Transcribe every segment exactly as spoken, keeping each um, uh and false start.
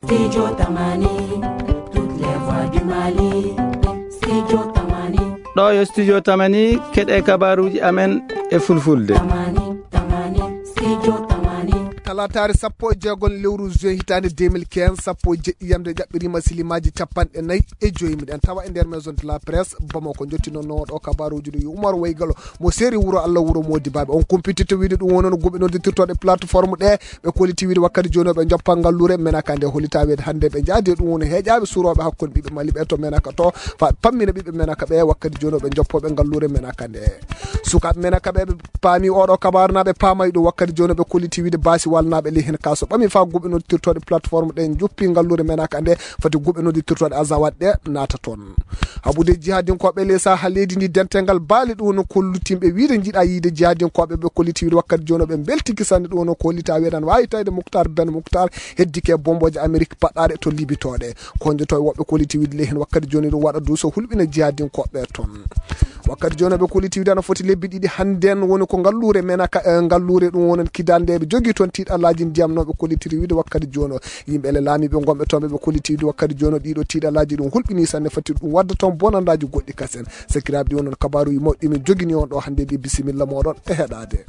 Studio Tamani, toutes les voix du Mali. Studio Tamani. ɗo yo studio Tamani keɗe kabaruji amen e fulfulde. Tamani, Tamani, Studio Tamani. talatare sappo e jeegol lewru juin hitande deux mille quinze sappo e jeɗɗi yamde jaɓɓirima silimaji capanɗe nayyi e joyi miɗen tawa e nder maison de la presse Bamako jottinono ɗo kabaruji ɗo Oumar Waygalo mo séri wuuro Allah wuuro Modibaɓe on compitito wiide ɗum wonon goɓe noddirtoɗe plateforme ɗe ɓe koliti wiide wakkati joni ɓe joppa ngallure menaka nde holita wiide hande ɓe jaadi ɗum woni heeƴaɓe suroɓe hakkude ɓiɓɓe Mali ɓe to menaka to fa pammina ɓiɓɓe menaka ɓe wakkati joni ɓe joppoɓe ngallure menaka nde sukaɓe menaka ɓe ɓe paami oɗo kabaru naɓe paamayi ɗum wakkati joni ɓe koliti wiide basi walnaɓe li hen kaso ɓami fa goɓe noddirtoɗe plateforme ɗe joppi ngallure menaka nde fati goɓe noddirtoɗe azawat ɗe naata toon haɓude jihadinkoɓe lesa ha leydi ndi dentegal baali ɗum no kollutimɓe wiide jiiɗa yiide jihadinkoɓe ɓe kolliti wiide wakkati joni ɓe belti kisande ɗum no kollita wiidan wawi tawde Moukhtar Ben Moukhtar heddike bomboje Amérique paɗɗaɗe to libitoɗe konjoto e woɓɓe kolliti wiide le hen wakkati joni ɗum waɗa duuso hulɓina jihadinkoɓe toon wakkati joni ɓe koliti wiide ana foti lebbi ɗiɗi hannden woni ko ngallure menaka ngallure ɗum wonon kidande ɓe jogui toon tiiɗallaji ndiyam noɓe kollitiri wiide wakkati joni yimɓe ele laamiɓe gonɓe toon ɓe kolliti wiide wakkati joni ɗiɗo tiiɗallaji ɗum hulɓini sanne fati ɗum wadda toon bonandaji goɗɗi kasen sakiraɓe ɗi wonon kabaruji moƴƴi min jogini on ɗo hande mbi bisimilla moɗon e heɗade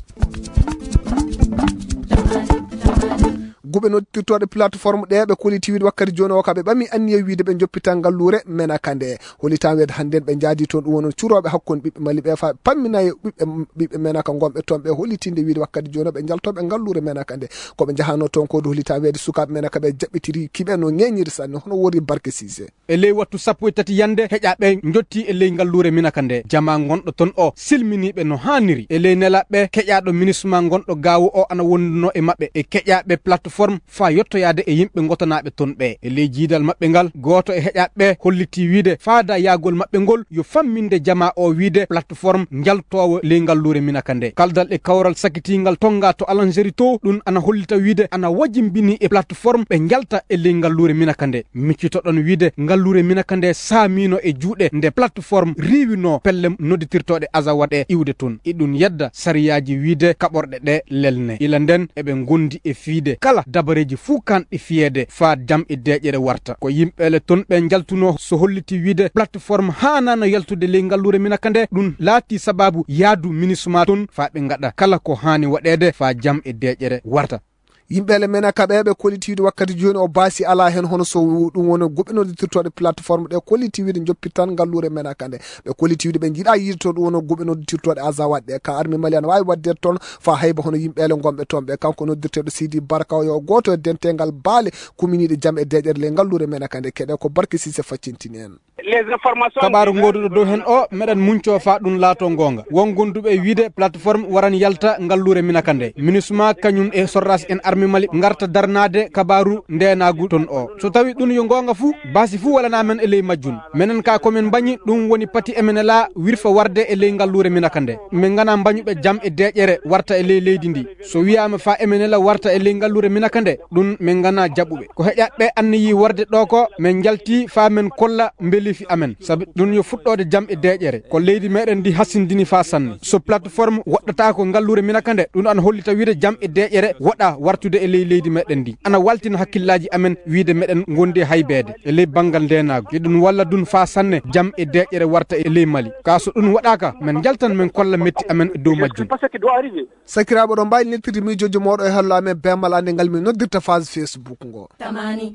goɓe noddirtoɗe plateforme ɗe ɓe koliti wiide wakkati joni o kaɓe ɓami anniye wiide ɓe joppitan ngallure menaka nde holitan wiide hannden ɓe jaadi toon ɗum wonon curoɓe hakkude ɓiɓɓe Mali ɓe fa pammina e ɓiɓɓe ɓiɓɓe menaka gonɓe toon ɓe holitinde wiide wakkati joni ɓe jaltoɓe ngallure menaka nde koɓe jahano toon kode holitan wiide sukaɓe menaka ɓe jaɓɓitiri kiɓe no ñeñiri sanne hono wori Barke Cissé e ley wattu sappo e tati yande heƴaɓe jotti e ley ngallure minaka nde jama gonɗo toon o silminiɓe no hanniri e ley nelaɓe keƴaɗo ministre gonɗo gawo o ana wonduno e mabɓe e keƴaɓe plateforme fa yettoyade e yimɓe gotanaɓe toon ɓe e ley jiidal mabɓe ngal goto e heƴaɓe holliti wiide faada yagol mabɓe ngol yo famminde jama o wiide plateforme jaltowo ley ngallure minaka nde kaldal e kawral sakkitingal tonga to Algérie to ɗum ana hollita wiide ana wajimbini e plateforme ɓe jalta e ley ngallure minaka nde miccitoɗon wiide ngallure minaka nde saamino e juuɗe nde plateforme riwino pelle nodditirtoɗe azawat e iwde toon iɗum yedda sariyaji wiide kaɓorɗe ɗe lelne ila nden eɓe gondi e fiide kala dabareji fuu kanɗe fiyede fa jam e deƴere warta ko yimɓele toon ɓe jaltuno so holliti wiide plateforme hanano yaltude ley ngallure minaka nde ɗum laati sababu yaadu ministre ma toon fa ɓe gaɗa kala ko hani waɗede fa jam e deƴere warta yimɓele menaka ɓe ɓe kolliti wiide wakkati joni o baasi ala hen hono so ɗum woni goɓe noddirtoɗe plateforme ɗe kolliti wiide joppitan ngallure menaka nde ɓe kolliti wiide ɓe jiiɗa yiide toon ɗum woni goɓe noddirtoɗe azawat ɗe ka armi Mali ana wawi wadde toon fa hayba hono yimɓele gonɓe toon ɓe kanko noddirteɗo Sidi Barka yo goto e dentegal baale kuminiɗe jaam e deƴere le ngallure menaka nde keɗe ko Barke Cissé faccintini en kabaru goduɗo dow hen o meɗen munco fa ɗum laato gonga won gonduɓe wiide plateforme waran yalta ngallure minaka nde MINUSMA kañum e sorras en armi Mali garta darnade kabaru ndenagu toon o so tawi ɗum yo gonga fou basi fou walana men e ley majjun menen ka komin bañi ɗum woni pati emene la wirfa warde e ley ngallure minaka nde min gana bañuɓe jaam e deƴere warta e ley leydi ndi so wiyama fa emene la warta e ley ngallure minaka nde ɗum min gana jaɓuɓe ko heƴatɓe anniyi warde ɗo ko min jalti fa men kolla beelifi amen saabi ɗum yo fuɗɗode jaam e deƴere ko leydi meɗen ndi hassindini fa sanne so plateforme waɗɗata ko ngallure minaka nde ɗum ana hollita wiide jaam e deƴere waɗa wartude e ley leydi meɗen ndi ana waltina hakkillaji amen wiide meɗen gondi haybede e ley banggal ndenago yeɗum walla ɗum fa sanne jaam e deƴere warta e ley Mali ka so ɗum waɗaka men jaltan men kolla metti amen e dow majjum sakiraɓe ɗo mbawi nettirde miijoji moɗo e hallo amen bemal ande ngal min noddirta phase Facebook ngo Tamani.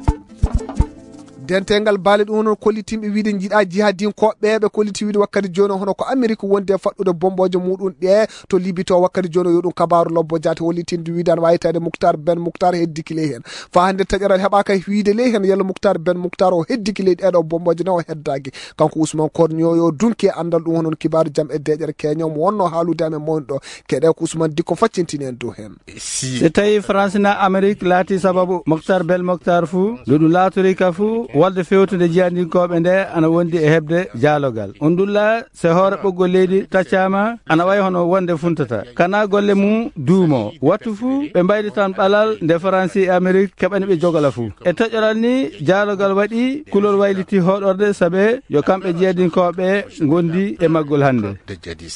dentegal baali ɗum hono kollitimɓe wiide jiiɗa jihadinkoɓe ɓe kolliti wiide wakkati joni hono ko Amérique wonde faɗɗude bomboje muɗum ɗe to libito wakkati joni yo ɗum kabaru lobbo jati hollitinde wiide an wawi tawde Moukhtar Ben Moukhtar heddiki ley hen fa hande taƴaral heeɓaka wiide ley hen yalla Moukhtar Ben Moukhtar o heddiki ley ɗeɗo bomboje ne o heddaki kanko Ousmane Kornio yo dunki andal ɗum honon kibaru jaam e deƴere keñom wonno haalude amen mawni ɗo keɗe ko Ousmane Dikko faccintini en dow hen so tawi France na Amérique laati sababu Moukhtar Ben Moukhtar fou ɗo ɗum laatori ka fou walde fewtude jiyandinkoɓe nde ana wondi e hebde jaalogal on dulla so hoore ɓoggol leydi taccama ana wayi hono wonde funtata kana golle mum duumo wattu fuu ɓe mbaydi tan ɓalal nde France e Amérique keɓani ɓe jogala fuu e toƴƴoral ni jaalogal waɗi kulol wayliti hoɗorde saabe yo kamɓe jiyandinkoɓe gondi e maggol hande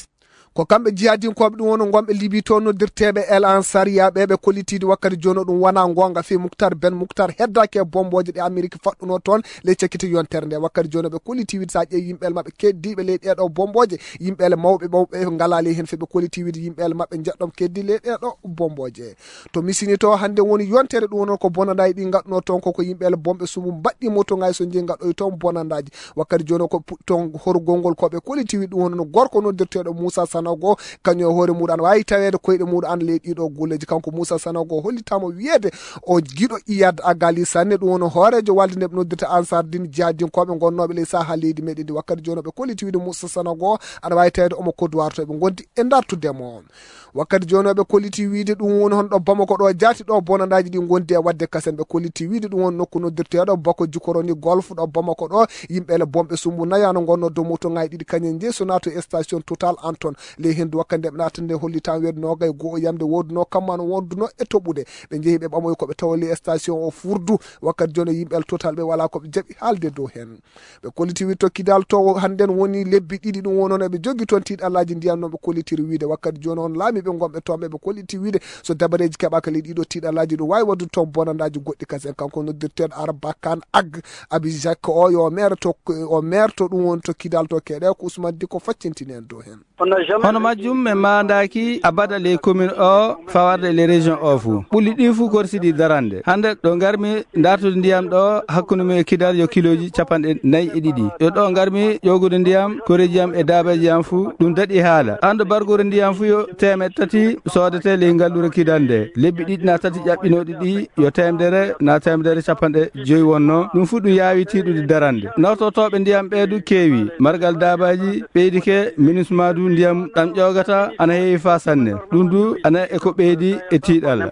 ko kamɓe jihadinkoɓe ɗum woni gomɓe libi to noddirteɓe El Ansariya ɓeɓe kollitide wakkati joni ɗum wona gonga fi Moukhtar Ben Moukhtar heddaki e bomboje ɗe Amérique faɗɗuno toon ley cakkiti yontere nde wakkati joni ɓe kollitiwide sa ƴeewi yimɓele mabɓe keddiɓe ley ɗeɗo bomboje yimɓele mawɓe mawɓe ngala ley hen feɓe kollitiwide yimɓele mabɓe jeɗɗom keddi ley ɗeɗo bomboje to misini to hande woni yontere ɗum woni ko bonandaji ɗi gadduno toon koko yimɓele bomɓe sumu mbaɗɗi moto ngay so jeeyi gaɗɗoy toon bonandaji wakkati joni ko toon horgolngol koɓe kollitiwide ɗum woni no gorko noddirteɗo Moussa Sanogo kañum e hoore muɗum an wawi tawede koyɗe muɗum an ley ɗiɗo golleji kanko Moussa Sanogo hollitama wiyede o jiiɗo iyad agali sanne ɗum woni hoorejo walde nde ɓe noddirta Ansar Dine jihadinkoɓe gonnoɓe ley saha leydi meɗen ndi wakkati joni ɓe kollitiwide Moussa Sanogo aɗa wawi tawede omo kodowar to ɓe gondi e dartudemo wakkati joni ɓe kolliti wiide ɗum woni honɗo Bamako ɗo jaati ɗo bonandaji ɗi gondi e wadde kasen ɓe kolliti wiide ɗum woni nokku noddirteɗo Bako Jukoroni Golf ɗo Bamako ɗo yimɓele bomɓe sumbu nayano gonno dow moto ngayi ɗiɗi kañen jeeyi so nato e station Total Anton ley hendu wakkati nde ɓe natande hollitama wiyede nogay goho yamde woduno kammano wonduno e toɓude ɓe jeehi ɓe ɓamoyi koɓe tawa ley station o furdu wakkati joni yimɓel Total ɓe wala koɓe jaaɓi haalde dow hen ɓe kolliti wiide tokkidal to hannden woni lebbi ɗiɗi ɗum woni on eɓe jogui toon tiiɗallaji ndiyam noon ɓe kollitiri wiide wakkati joni on laami ɓe gomɓe toon ɓe kolliti wiide so dabareji keɓaka ley ɗiɗo tiiɗallaji ɗum wawi waddude toon bonandaji goɗɗi kasen kanko noddirteɗo Araba Kane Ag Abi Jacques o yo maire to o maire to ɗum woni to kidal to keeɗe ko Ousmane Diko faccintini en dow hen hono majjum min mandaki abada ley commune o fawarde les région o fou ɓulli ɗin fou korsiɗi darande hande ɗo garmi dartude ndiyam ɗo hakkude mum e kidal yo kiloji capanɗe nayyi e ɗiɗi yo ɗo garmi ƴogude ndiyam koreji am e dabaji am fou ɗum daɗi haala ando bargore ndiyam fou yo temed tati sodete ley ngallure kidal nde lebbi ɗiɗi na tati ƴaɓɓinoɗi ɗi yo temedere na temedere capanɗe joyi wonno ɗum fuu ɗum yaawi tiiɗude darande nawtotoɓe ndiyam ɓeedu keewi margal dabaji ɓeydike ministre madu ndiyam ɗam ƴogata ana heewi fa sanne ɗum du ana eko ɓeydi e tiiɗal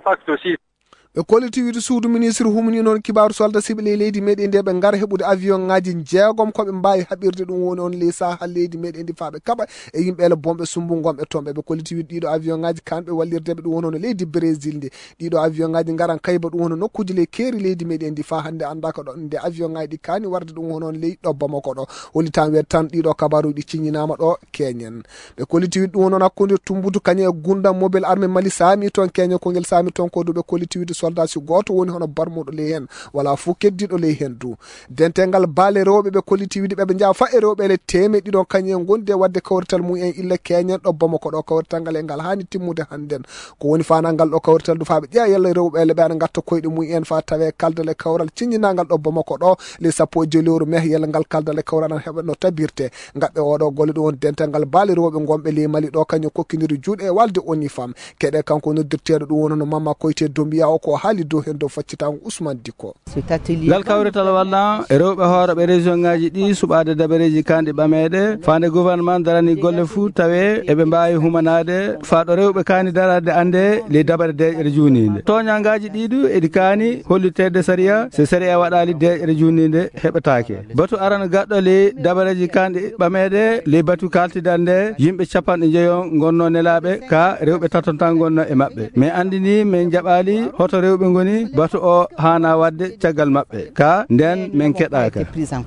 ɓe kollitiwide suudu ministre humni noon kibaru solda siɓe ley leydi meɗen nde ɓe gara heɓude avion ngaji jeegom koɓe mbawi haɓirde ɗum woni on ley saha leydi meɗen ndi fa ɓe kaɓa e yimɓele bomɓe sumbu gomɓe toon ɓe kollitiwide ɗiɗo avion ngaji kanɓe wallirdeɓe ɗum woni on leydi Brésil nde ɗiɗo avion ngaji garan kayba ɗum woni nokkuji ley keeri leydi meɗen ndi fa hande anda ko ɗo nde avion ngaji ɗi kani warde ɗum woni on ley ɗo Bamako ɗo hollitama wiyede tan ɗiɗo kabaruji ɗi ciññinama ɗo keñen ɓe kollitiwide ɗum woni on hakkude Tumbutu kañum e gundam mobile armé Mali sami toon keñen kongel sami toon ko duɓe kollitiwide soldat si goto woni hono barmuɗo ley hen wala fo keddiɗo ley hen du dentengal baale rewɓe ɓe kollitiwide ɓeɓe jaa fa e rewɓe ele temeɗɗi ɗon kañum en gondi e wadde kawrital mum en illa keñen ɗo Bamako ɗo kawrital ngal e ngal hani timmude hannden ko woni fanal ngal ɗo kawrital du fa ɓe ƴeeya yalla rewɓe ele ɓe aɗa gatta koyɗe mum en fa tawe kaldal e kawral ciññinangal ɗo Bamako ɗo les sappo e joyi lewru mai yalla ngal kaldal e kawral an heɓa no tabirte gaɓɓe oɗo golle ɗum woni dentengal baale rewɓe gonɓe ley Mali ɗo kañum kokkidiri juuɗe e walde oni fam keɗe kanko noddirteɗo ɗum woni no Mama Koyte Dombiya o ko haali dow hen dow faccitango Ousmane Diko ngal kawrital walla rewɓe hooreɓe région ngaji ɗi suɓade dabareji kanɗe ɓameɗe fande gouvernement darani golle fou tawe eɓe mbawi humanade faaɗo rewɓe kani darade ande les dabare deƴƴere junide toñangaji ɗiɗu eɗi kani hollitede saria so saria waɗali deƴƴere junide heɓetake batu arana gaɗɗo les dabareji kanɗe ɓameɗe les batu kaltidal nde yimɓe capanɗe jeeyon gonno nelaɓe ka rewɓe tatontan gonno e mabɓe mais andini min jaɓali hoto rewɓe goni batu o hana wadde caggal mabɓe ka nden min keɗaka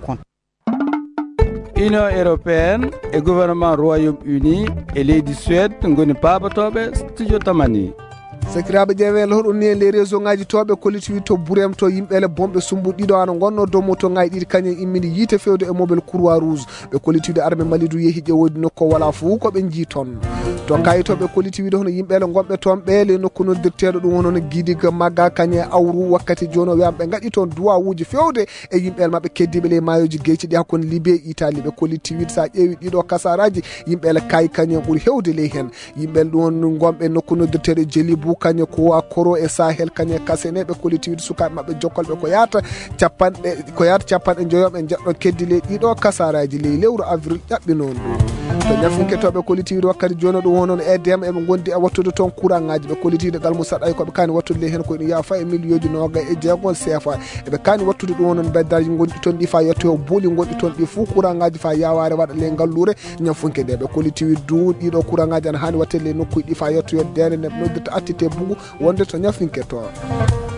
union européenne e gouvernement royaume uni e leydi suède goni pabatoɓe studio tamani sakiraɓe ƴeewele hoɗum ni e les réseau ngaji toɓe kollitiwide to Bourem to yimɓele bomɓe sumbu ɗiɗo ana gonno dow moto ngaji ɗiɗi kañum immini yiite fewde e mobile Croix Rouge ɓe kollitiwide armé Mali du yeehi ƴewodi nokku wala fo koɓe jii toon to kayitoɓe kollitiwide hono yimɓele gonɓe toon ɓeele nokku noddirteɗo ɗum woni hono Guidiga Magga kañum e awru wakkati joni o wiyama ɓe gaɗi toon duwawuji fewde e yimɓele mabɓe keddiɓe ley mayoji geyci ɗi hakkude Libye e Italie ɓe kollitiwide sa ƴeewi ɗiɗo kasaraji yimɓele kayi kañum ɓuuri hewde ley hen yimɓele ɗum woni gonɓe nokku noddirteɗo Djelibou kañum ko Koro e Sahel kañum e Kasene ɓe kollitiwide sukaɓe mabɓe jokkolɓe ko yata capanɗe ko yata capanɗe joyom e jeɗɗo keddi ley ɗiɗo kasaraji ley lewru avril ƴaɓɓinon ɗum to ñafunketoɓe kollitiwide wakkati joni ɗum wonon e dema eɓe gondi e wattude toon courant ngaji ɓe kollitiwide gal musaɗay koɓe kani wattude ley hen koye ɗum yafa e million ji noga e jeegol sefa eɓe kani wattude ɗum wonon beddaji gonɗi toon ɗi fa yetto booli gonɗi toon ɗi fou courant ngaji fa yaware waɗa ley ngallure ñafunke nde ɓe kollitiwide du ɗiɗo courant ngaji ana hani watte ley nokkuji ɗi fa yettoyode dene neɓe noddirta attité bugu wonde to ñafinke to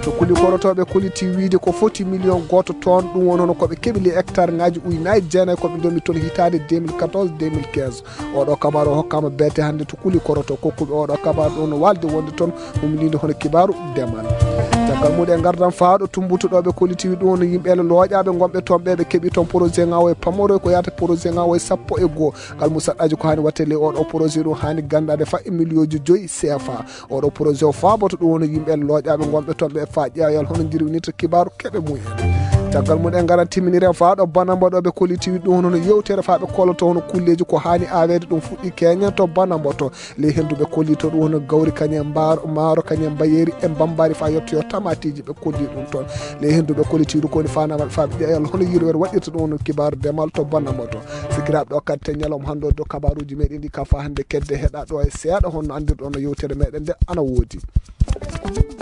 to kuli korotoɓe koliti wiide ko foti million goto ton ɗum woni hono koɓe keeɓi li hectare ngaji ujunnaji jeenayyi koɓe domi toon hitande deux mille quatorze deux mille quinze oɗo kabaru o hokkama beete hannde to kuli koroto kokkuɓe oɗo kabaru ɗo no walde wonde toon humnide hono kibaru demal caggal muɗum e gardan faaɗo tumbutoɗoɓe kolitiwi ɗum no yimɓeɓe looƴaɓe gonɓe toon ɓe ɓe keeɓi toon projet ngawo e pamoro ko yata projet ngawo e sappo e goho ngal musaɗɗaji ko hani watte ley oɗo projet ɗum hani gandade fa e million ji joyyi C F A oɗo projet o faaboto ɗum woni yimɓeɓe looƴaɓe gonɓe toon ɓe fa ƴeewal hono jirwinirta kibaru keeɓe mumen caggal muɗum garan timminire faaɗo banamboɗoɓe kolitiwi ɗum hono yewtere faaɓe koloto hono kulleji ko hani awede ɗum fuɗɗi keñen to banamboto ley henduɓe kollito ɗum hono gawri kañum mbaro maaro kañum mbayeri e bambari fa yettoyo tamatiji ɓe kolli ɗum toon ley henduɓe kollitiwi koni fanamaɓe faaɓe ƴeewal hono yirwere waɗirta ɗum hono kibaru demal to banamboto sikiraɓe ɗo kadi te ñalawma hande o do kabaruji meɗen ɗi ka fa hande kedde heeɗa ɗo e seeɗa honno andirɗo no yewtere meɗen nde ana woodi.